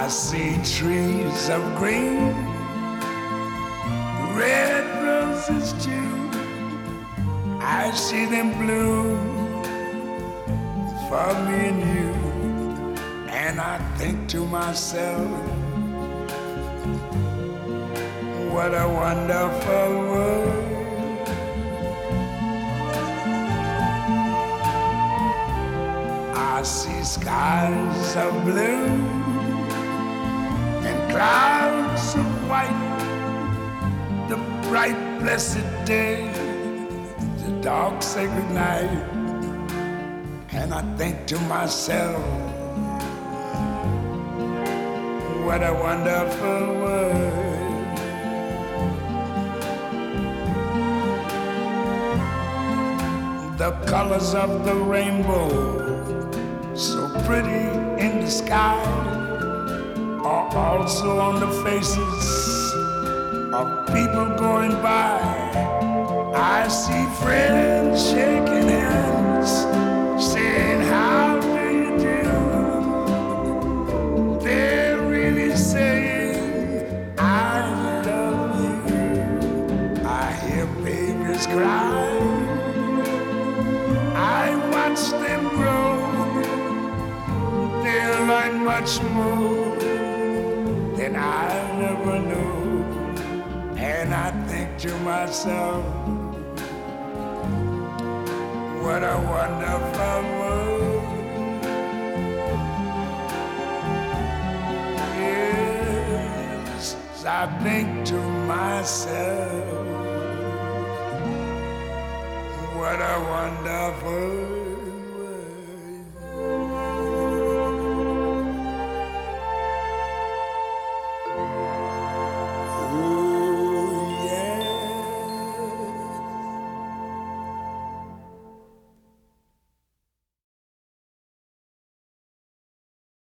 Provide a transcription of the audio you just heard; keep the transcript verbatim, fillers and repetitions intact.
I see trees of green, red roses too. I see them bloom for me and you. And I think to myself, what a wonderful world. I see skies of blue and clouds of white, the bright blessed day, the dark sacred night. And I think to myself, what a wonderful world. The colors of the rainbow, so pretty in the sky, are also on the faces of people going by. I see friends shaking hands, saying, how do you do? They're really saying, I love you. I hear babies cry, I watch them grow. They'll learn much more than I never knew. And I think to myself, what a wonderful world. Yes, I think to myself, what a wonderful